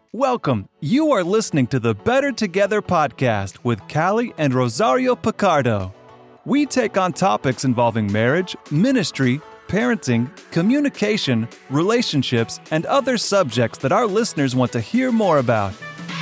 Welcome. You are listening to the Better Together podcast with Callie and Rosario Picardo. We take on topics involving marriage, ministry, parenting, communication, relationships, and other subjects that our listeners want to hear more about.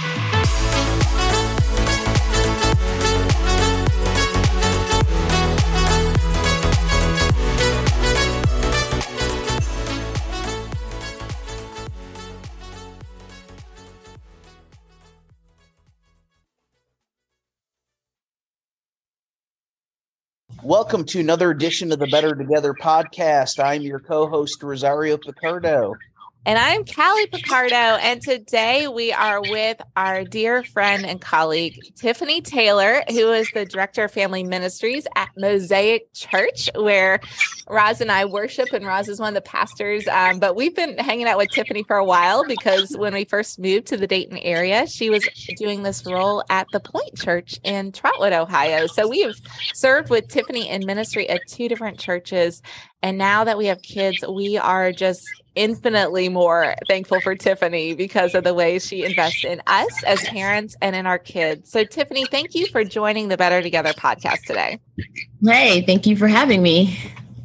Welcome to another edition of the Better Together podcast. I'm your co-host, Rosario Picardo. And I'm Callie Picardo, and today we are with our dear friend and colleague, Tiffany Taylor, who is the Director of Family Ministries at Mosaic Church, where Roz and I worship, and Roz is one of the pastors. But we've been hanging out with Tiffany for a while because when we first moved to the Dayton area, she was doing this role at the Point Church in Trotwood, Ohio. So we have served with Tiffany in ministry at two different churches. And now that we have kids, we are just infinitely more thankful for Tiffany because of the way she invests in us as parents and in our kids. So Tiffany, thank you for joining the Better Together podcast today. Hey, thank you for having me.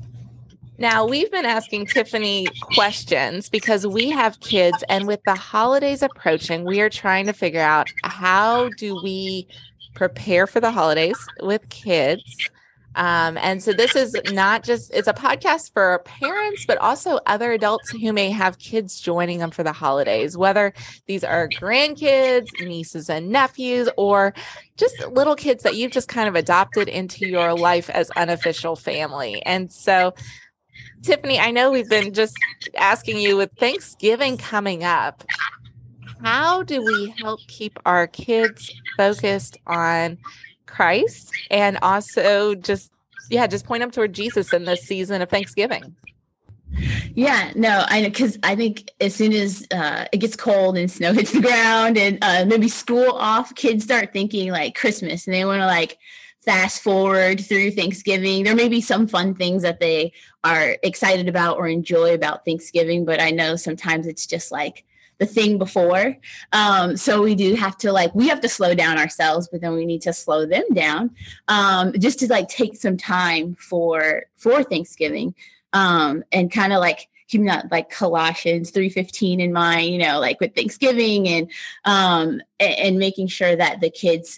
Now, we've been asking Tiffany questions because we have kids, and with the holidays approaching, we are trying to figure out how do we prepare for the holidays with kids. And so this is not just, it's a podcast for parents, but also other adults who may have kids joining them for the holidays, whether these are grandkids, nieces and nephews, or just little kids that you've just kind of adopted into your life as unofficial family. And so, Tiffany, I know we've been just asking you with Thanksgiving coming up, how do we help keep our kids focused on Christ and also just point them toward Jesus in this season of Thanksgiving? Yeah, no, I know, because I think as soon as it gets cold and snow hits the ground and maybe school off, kids start thinking like Christmas and they want to like fast forward through Thanksgiving. There may be some fun things that they are excited about or enjoy about Thanksgiving, but I know sometimes it's just like the thing before. So we do have to we have to slow down ourselves, but then we need to slow them down just to like take some time for Thanksgiving and kind of like keeping that like Colossians 3:15 in mind, like with Thanksgiving and making sure that the kids,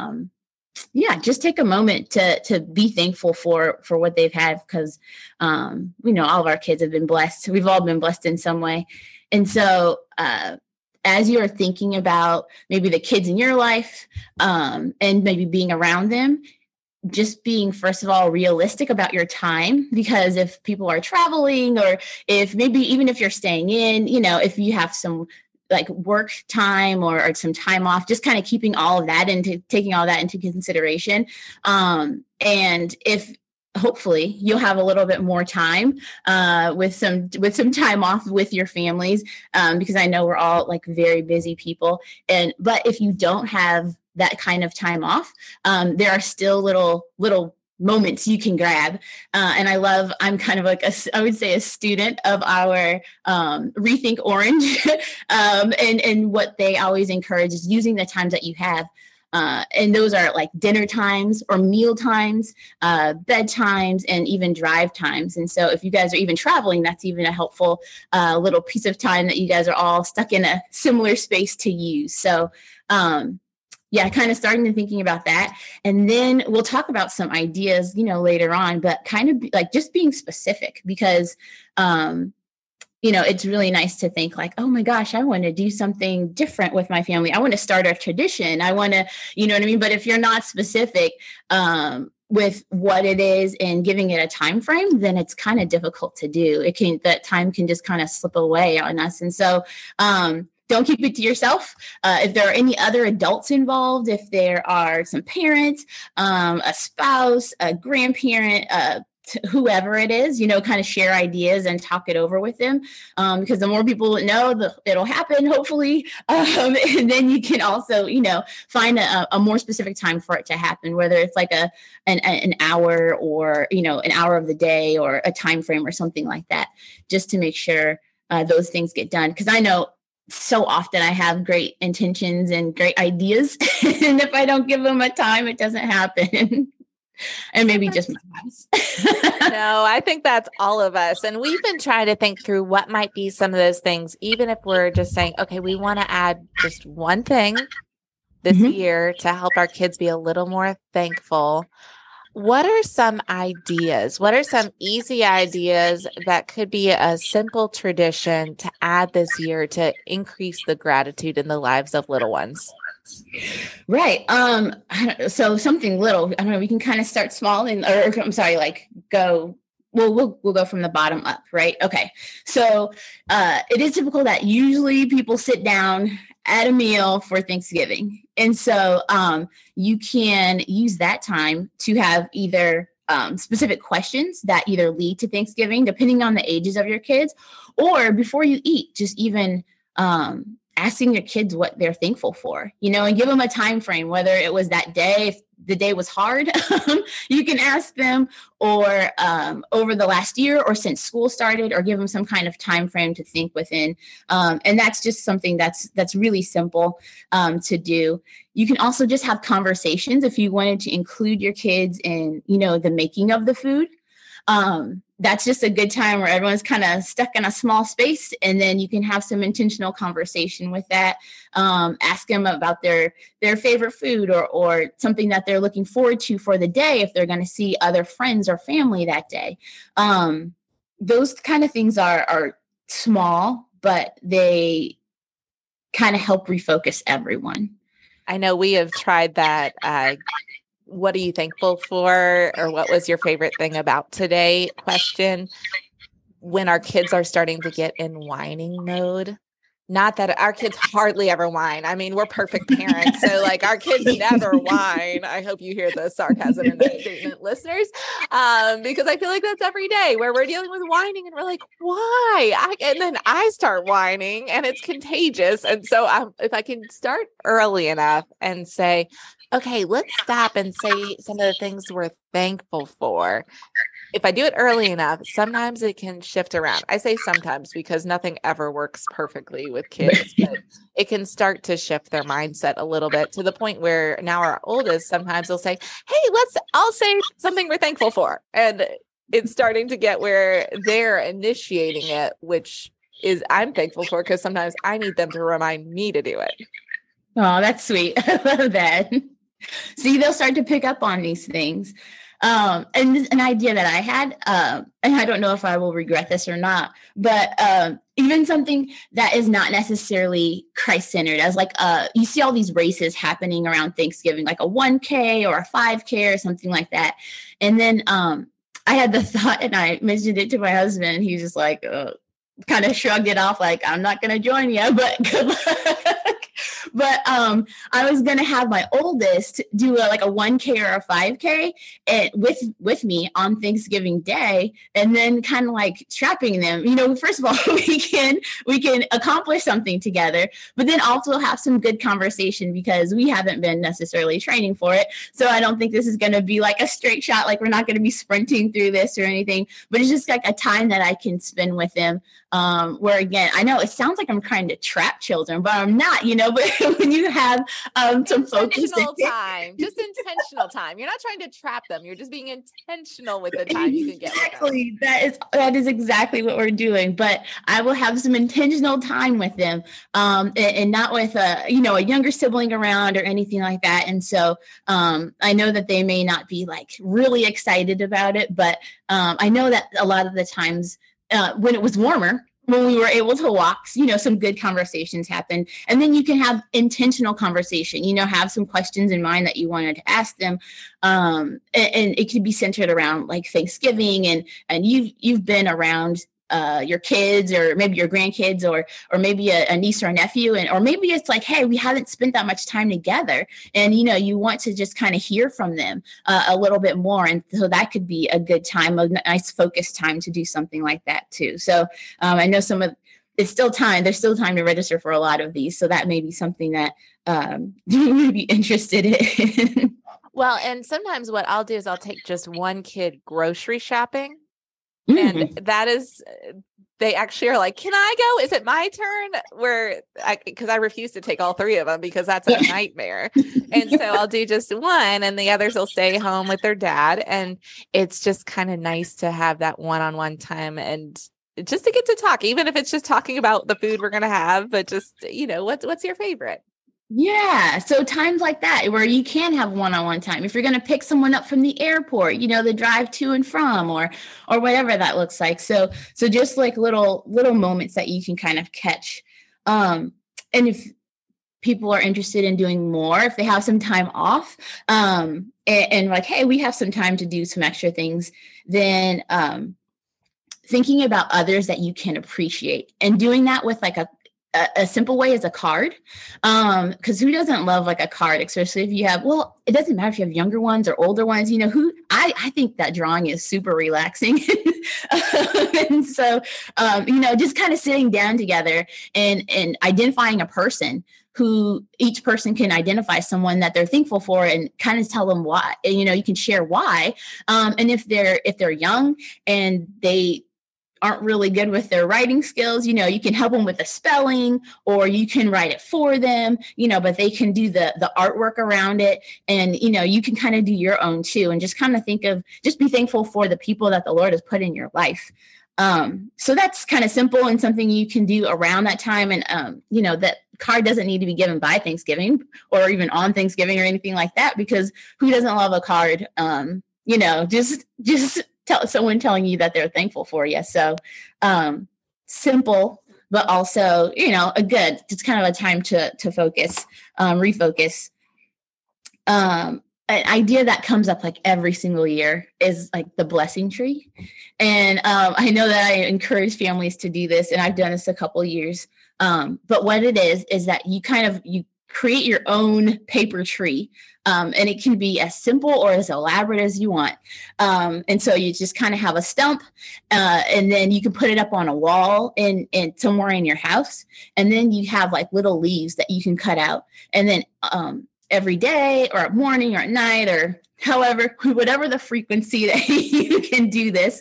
just take a moment to be thankful for what they've had because, all of our kids have been blessed. We've all been blessed in some way. And so as you're thinking about maybe the kids in your life and maybe being around them, just being, first of all, realistic about your time, because if people are traveling or if maybe even if you're staying in, if you have some like work time or some time off, just kind of keeping all of that taking all that into consideration. And if hopefully you'll have a little bit more time with some time off with your families, because I know we're all like very busy people. But if you don't have that kind of time off, there are still little moments you can grab. And I'm kind of like I would say a student of our Rethink Orange and what they always encourage is using the times that you have. And those are like dinner times or meal times, bed times, and even drive times. And so if you guys are even traveling, that's even a helpful little piece of time that you guys are all stuck in a similar space to use. So kind of starting to thinking about that. And then we'll talk about some ideas, later on, but kind of like just being specific because it's really nice to think like, oh my gosh, I want to do something different with my family. I want to start a tradition. I want to, you know what I mean? But if you're not specific with what it is and giving it a time frame, then it's kind of difficult to do. That time can just kind of slip away on us. And so don't keep it to yourself. If there are any other adults involved, if there are some parents, a spouse, a grandparent, whoever it is, kind of share ideas and talk it over with them. Because the more people know, it'll happen, hopefully. And then you can also, find a more specific time for it to happen, whether it's like an hour or, an hour of the day or a time frame or something like that, just to make sure those things get done. Because I know so often I have great intentions and great ideas. And if I don't give them a time, it doesn't happen. And maybe just my house. No, I think that's all of us. And we've been trying to think through what might be some of those things, even if we're just saying, okay, we want to add just one thing this year to help our kids be a little more thankful. What are some ideas? What are some easy ideas that could be a simple tradition to add this year to increase the gratitude in the lives of little ones? Right. So something little, I don't know, we can kind of start small go, we'll go from the bottom up, right? Okay. So it is typical that usually people sit down at a meal for Thanksgiving. And so you can use that time to have either specific questions that either lead to Thanksgiving, depending on the ages of your kids, or before you eat, just even asking your kids what they're thankful for, and give them a time frame, whether it was that day, if the day was hard, you can ask them, or over the last year or since school started, or give them some kind of time frame to think within. And that's just something that's really simple to do. You can also just have conversations if you wanted to include your kids in, the making of the food. That's just a good time where everyone's kind of stuck in a small space, and then you can have some intentional conversation with that. Ask them about their favorite food or something that they're looking forward to for the day if they're going to see other friends or family that day. Those kind of things are small, but they kind of help refocus everyone. I know we have tried that. What are you thankful for? Or what was your favorite thing about today question? When our kids are starting to get in whining mode. Not that our kids hardly ever whine. I mean, we're perfect parents. So our kids never whine. I hope you hear the sarcasm in that statement, listeners, because I feel like that's every day where we're dealing with whining and we're like, why? And then I start whining and it's contagious. And so if I can start early enough and say, okay, let's stop and say some of the things we're thankful for. If I do it early enough, sometimes it can shift around. I say sometimes because nothing ever works perfectly with kids, but it can start to shift their mindset a little bit to the point where now our oldest, sometimes they'll say, hey, I'll say something we're thankful for. And it's starting to get where they're initiating it, which is I'm thankful for, because sometimes I need them to remind me to do it. Oh, that's sweet. I love that. See, they'll start to pick up on these things. And an idea that I had, and I don't know if I will regret this or not, but even something that is not necessarily Christ-centered, as you see all these races happening around Thanksgiving, like a 1K or a 5K or something like that. And then I had the thought, and I mentioned it to my husband, and he was just kind of shrugged it off, I'm not going to join you, but good luck. But I was going to have my oldest do a 1K or a 5K with me on Thanksgiving Day, and then kind of trapping them. First of all, we can accomplish something together, but then also have some good conversation, because we haven't been necessarily training for it. So I don't think this is going to be a straight shot. We're not going to be sprinting through this or anything, but it's just a time that I can spend with them. Where again, I know it sounds like I'm trying to trap children, but I'm not, but when you have some focus. Just intentional time. You're not trying to trap them. You're just being intentional with the time you can get with them. That is exactly what we're doing. But I will have some intentional time with them, and not with a younger sibling around or anything like that. And so I know that they may not be really excited about it, but I know that a lot of the times when it was warmer, when we were able to walk, some good conversations happened. And then you can have intentional conversation, have some questions in mind that you wanted to ask them. And it could be centered around Thanksgiving, and you've been around your kids, or maybe your grandkids, or maybe a niece or a nephew, or maybe it's hey, we haven't spent that much time together, and you want to just kind of hear from them a little bit more, and so that could be a good time, a nice focused time to do something like that too. So I know there's still time to register for a lot of these, so that may be something that you would be interested in. Well, and sometimes what I'll do is I'll take just one kid grocery shopping. And that is they actually are like, can I go? Is it my turn? Because I refuse to take all 3 of them because that's a nightmare. And so I'll do just one and the others will stay home with their dad. And it's just kind of nice to have that one-on-one time and just to get to talk, even if it's just talking about the food we're going to have, but just, what's your favorite? Yeah. So times like that where you can have one-on-one time, if you're going to pick someone up from the airport, the drive to and from or whatever that looks like. So just like little moments that you can kind of catch. And if people are interested in doing more, if they have some time off, and like, hey, we have some time to do some extra things, then, thinking about others that you can appreciate and doing that with like a simple way is a card. Because who doesn't love like a card, especially if you have, it doesn't matter if you have younger ones or older ones, I think that drawing is super relaxing. And so, just kind of sitting down together and identifying a person who each person can identify someone that they're thankful for and kind of tell them why, you can share why. And if they're young and they aren't really good with their writing skills, you can help them with the spelling or you can write it for them, but they can do the artwork around it. And, you can kind of do your own too. And just kind of just be thankful for the people that the Lord has put in your life. So that's kind of simple and something you can do around that time. And, that card doesn't need to be given by Thanksgiving or even on Thanksgiving or anything like that, because who doesn't love a card? Just someone telling you that they're thankful for you. So simple, but also, it's kind of a time to focus, refocus. An idea that comes up like every single year is like the blessing tree. And I know that I encourage families to do this, and I've done this a couple of years. But what it is that you create your own paper tree. And it can be as simple or as elaborate as you want. And so you just kind of have a stump, and then you can put it up on a wall in somewhere in your house. And then you have like little leaves that you can cut out. And then every day or at morning or at night or however, whatever the frequency that you can do this,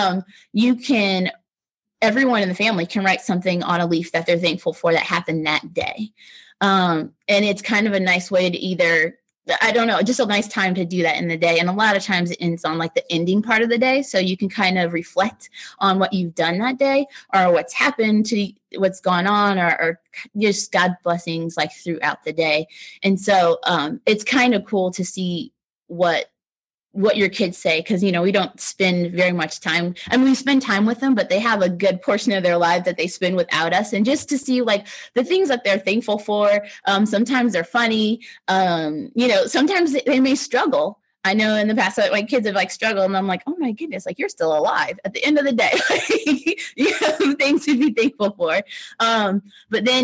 everyone in the family can write something on a leaf that they're thankful for that happened that day. And it's kind of a nice way to just a nice time to do that in the day. And a lot of times it ends on like the ending part of the day. So you can kind of reflect on what you've done that day or what's happened to what's gone on or just God's blessings like throughout the day. And so it's kind of cool to see what your kids say, because we don't spend very much time. I mean, we spend time with them, but they have a good portion of their life that they spend without us. And just to see like the things that they're thankful for, sometimes they're funny. Sometimes they may struggle. I know in the past, like, my kids have like struggled, and I'm like, oh my goodness, like, you're still alive at the end of the day. You have things to be thankful for. But then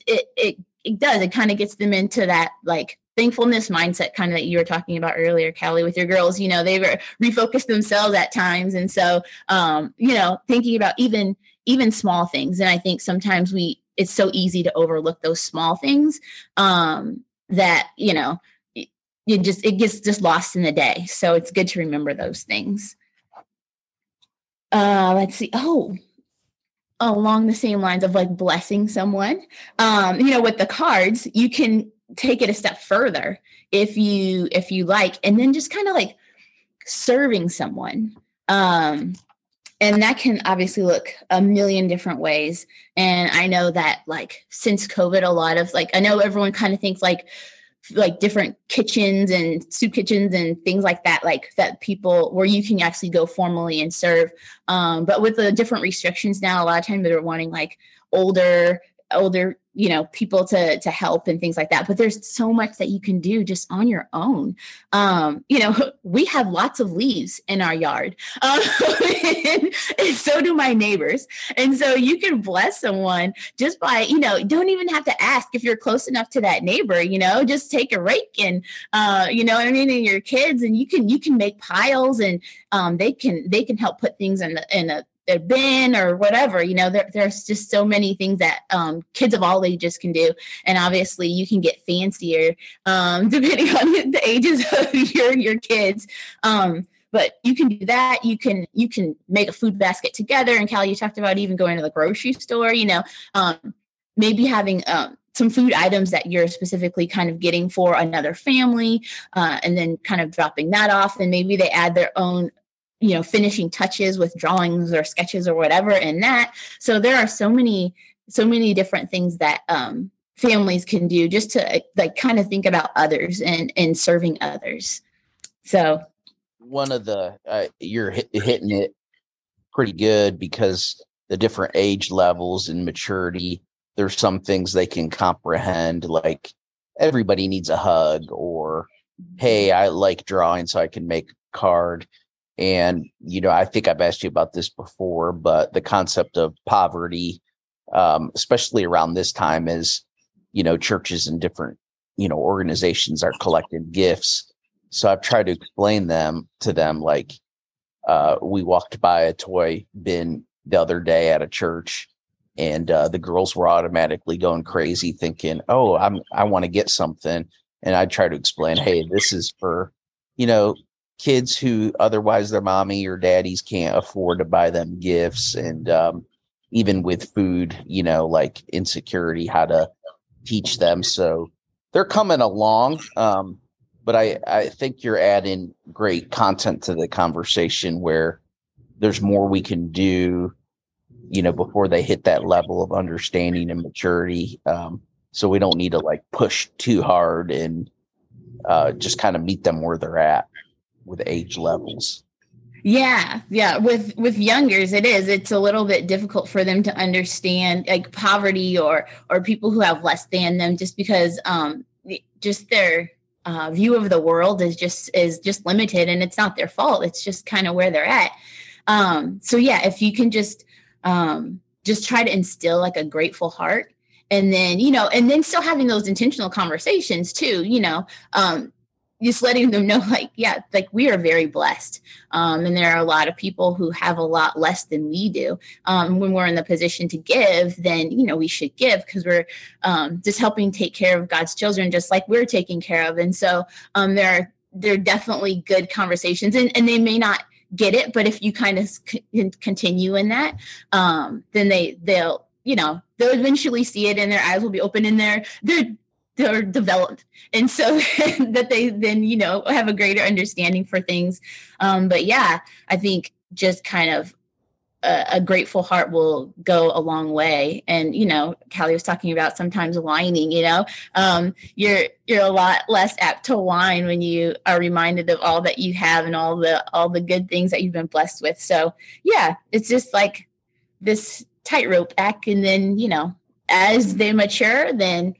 it kind of gets them into that like thankfulness mindset kind of that you were talking about earlier, Callie, with your girls. They refocus themselves at times. And so, thinking about even small things. And I think sometimes it's so easy to overlook those small things that, it gets just lost in the day. So it's good to remember those things. Let's see. Along the same lines of like blessing someone, with the cards, you can take it a step further if you like, and then just kind of like serving someone. And that can obviously look a million different ways. And I know that like since COVID, a lot of like, I know everyone kind of thinks like different kitchens and soup kitchens and things like that, like that people where you can actually go formally and serve. But with the different restrictions now, a lot of times they're wanting like older, people to help and things like that. But there's so much that you can do just on your own. We have lots of leaves in our yard. And so do my neighbors. And so you can bless someone just by, don't even have to ask if you're close enough to that neighbor, just take a rake and, and your kids, and you can make piles, and they can help put things in a bin or whatever. There's just so many things that kids of all ages can do. And obviously you can get fancier depending on the ages of your kids. but you can do that. You can make a food basket together. And Callie, you talked about even going to the grocery store, maybe having some food items that you're specifically kind of getting for another family, and then kind of dropping that off. And maybe they add their own, finishing touches with drawings or sketches or whatever in that. So there are so many different things that families can do just to like kind of think about others and serving others. So one of the you're hitting it pretty good, because the different age levels and maturity, there's some things they can comprehend, like everybody needs a hug, or hey, I like drawing, so I can make a card. And I think I've asked you about this before, but the concept of poverty, especially around this time, is churches and different organizations are collecting gifts. So I've tried to explain to them like, we walked by a toy bin the other day at a church, and the girls were automatically going crazy thinking, oh, I want to get something. And I try to explain, hey, this is for, kids who otherwise their mommy or daddies can't afford to buy them gifts. And even with food, like insecurity, how to teach them. So they're coming along. But I think you're adding great content to the conversation where there's more we can do, before they hit that level of understanding and maturity. So we don't need to like push too hard, and just kind of meet them where they're at with age levels. Yeah. With youngers, it's a little bit difficult for them to understand like poverty or people who have less than them, just because just their view of the world is just limited, and it's not their fault. It's just kind of where they're at. So yeah, if you can just try to instill like a grateful heart, and then, and then still having those intentional conversations too, just letting them know like, yeah, like we are very blessed. And there are a lot of people who have a lot less than we do. When we're in the position to give, then, we should give, because we're just helping take care of God's children, just like we're taking care of. And so there are definitely good conversations, and they may not get it, but if you kind of continue in that, then they'll eventually see it, and their eyes will be open, and they're developed. And so that they then, have a greater understanding for things. But yeah, I think just kind of a grateful heart will go a long way. And, Callie was talking about sometimes whining, you're a lot less apt to whine when you are reminded of all that you have and all the good things that you've been blessed with. So yeah, it's just like this tightrope act. And then, as they mature, then,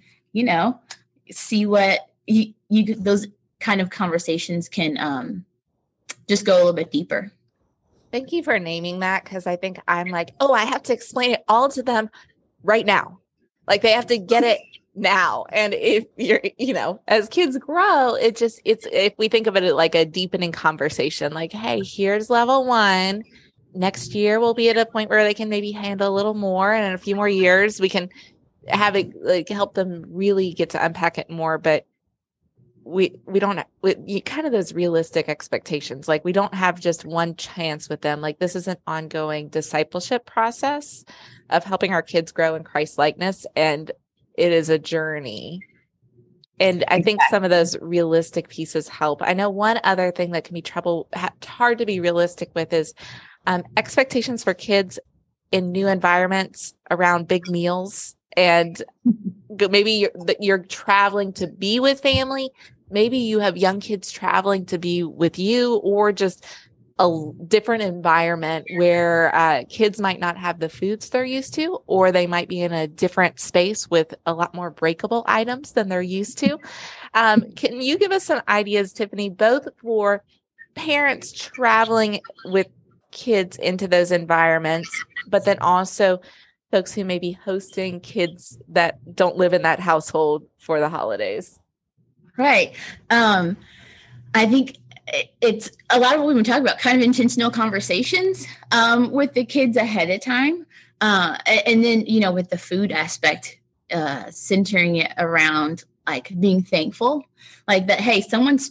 see what you those kind of conversations can just go a little bit deeper. Thank you for naming that, because I think I'm like, oh, I have to explain it all to them right now. Like they have to get it now. And if you're, as kids grow, it's if we think of it like a deepening conversation, like, hey, here's level 1. Next year we'll be at a point where they can maybe handle a little more. And in a few more years, we can have it like help them really get to unpack it more. But we don't kind of those realistic expectations. Like we don't have just one chance with them. Like this is an ongoing discipleship process of helping our kids grow in Christ likeness. And it is a journey. And I think some of those realistic pieces help. I know one other thing that can be hard to be realistic with is expectations for kids in new environments around big meals. And maybe you're traveling to be with family. Maybe you have young kids traveling to be with you, or just a different environment where kids might not have the foods they're used to, or they might be in a different space with a lot more breakable items than they're used to. Can you give us some ideas, Tiffany, both for parents traveling with kids into those environments, but then also folks who may be hosting kids that don't live in that household for the holidays? Right. I think it's a lot of what we've been talking about, kind of intentional conversations with the kids ahead of time. And then, with the food aspect, centering it around like being thankful, like that, hey, someone spent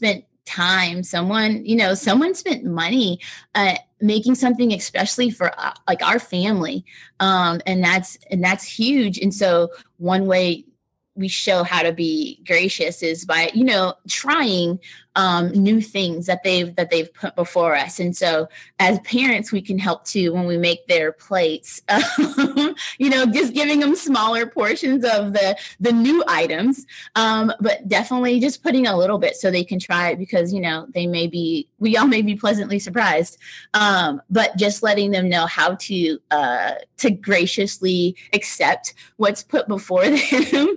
time. Someone spent money making something especially for like our family. And that's huge. And so one way we show how to be gracious is by, trying new things that they've put before us. And so as parents, we can help too when we make their plates, just giving them smaller portions of the new items, but definitely just putting a little bit so they can try it because, we all may be pleasantly surprised, but just letting them know how to graciously accept what's put before them.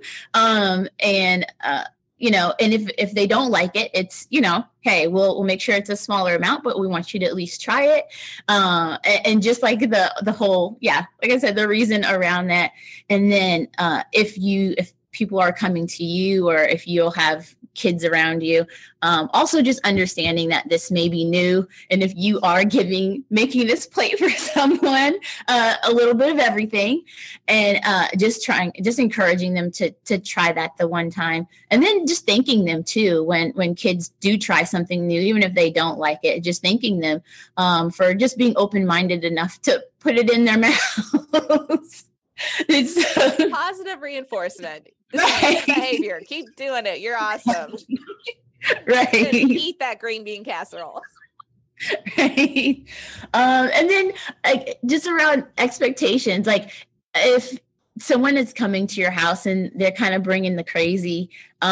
And if they don't like it, it's, hey, we'll make sure it's a smaller amount, but we want you to at least try it. And just like the whole, like I said, the reason around that. And then if people are coming to you or if you'll have kids around you, also just understanding that this may be new. And if you are making this plate for someone, a little bit of everything, and just encouraging them to try that the one time. And then just thanking them too, when kids do try something new, even if they don't like it, just thanking them for just being open-minded enough to put it in their mouths. It's positive reinforcement. This is good behavior. Keep doing it. You're awesome. Right. Eat that green bean casserole. Right. And then just around expectations, like if someone is coming to your house and they're kind of bringing the crazy,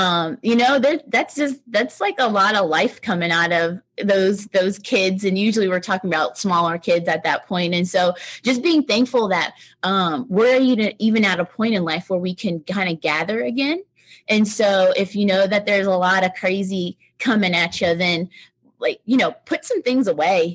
that's like a lot of life coming out of those kids. And usually we're talking about smaller kids at that point. And so just being thankful that we're even at a point in life where we can kind of gather again. And so if you know that there's a lot of crazy coming at you, then put some things away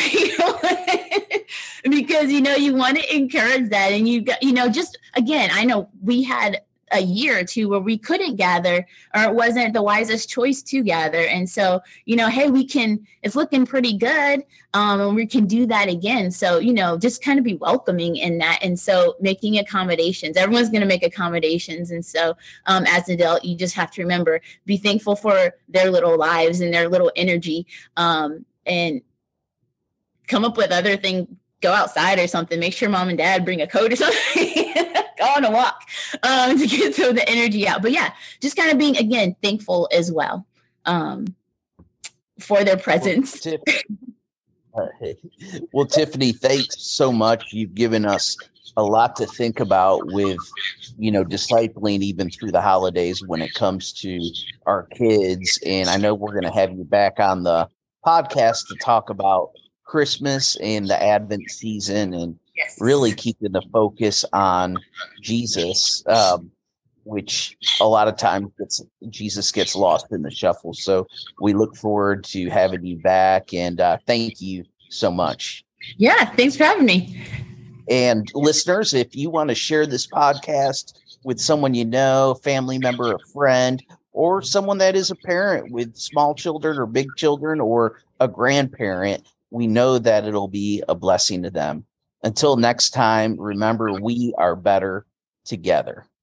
because, you want to encourage that. And just again, I know we had a year or two where we couldn't gather, or it wasn't the wisest choice to gather. And so, hey, it's looking pretty good. And we can do that again. So, just kind of be welcoming in that. And so making accommodations, everyone's going to make accommodations. And so as an adult, you just have to remember, be thankful for their little lives and their little energy, and come up with other things, go outside or something, make sure mom and dad bring a coat or something. Go on a walk to get some of the energy out. But yeah, just kind of being, again, thankful as well for their presence. Well, Tiffany, thanks so much. You've given us a lot to think about with, discipling even through the holidays when it comes to our kids. And I know we're going to have you back on the podcast to talk about Christmas and the Advent season and really keeping the focus on Jesus, which a lot of times Jesus gets lost in the shuffle. So we look forward to having you back, and thank you so much. Yeah, thanks for having me. And listeners, if you want to share this podcast with someone you know, family member, a friend, or someone that is a parent with small children or big children or a grandparent, we know that it'll be a blessing to them. Until next time, remember, we are better together.